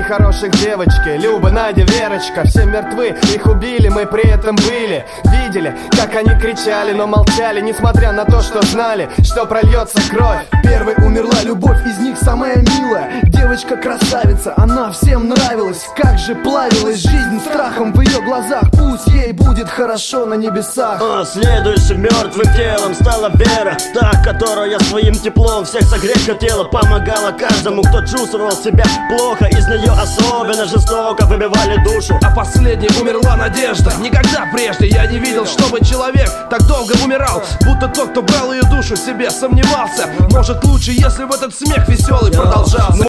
хороших девочки: Люба, Надя, Верочка. Все мертвы, их убили, мы при этом были. Видели, как они кричали, но молчали, несмотря на то, что знали, что прольется кровь. Первой умерла любовь, из них самая милая. Девочка-красавица, она всем нравилась. Как же плавилась жизнь страхом в ее глазах. Пусть ей будет хорошо на небесах. Следующим мертвым телом стала Вера, та, которая своим теплом всех согреть хотела. Помогала каждому, кто чувствовал себя плохо. Из нее особенно жестоко выбивали душу. А последней умерла Надежда. Никогда прежде я не видел, чтобы человек так долго умирал. Будто тот, кто брал ее душу себе, сомневался. Может лучше, если бы этот смех веселый продолжался.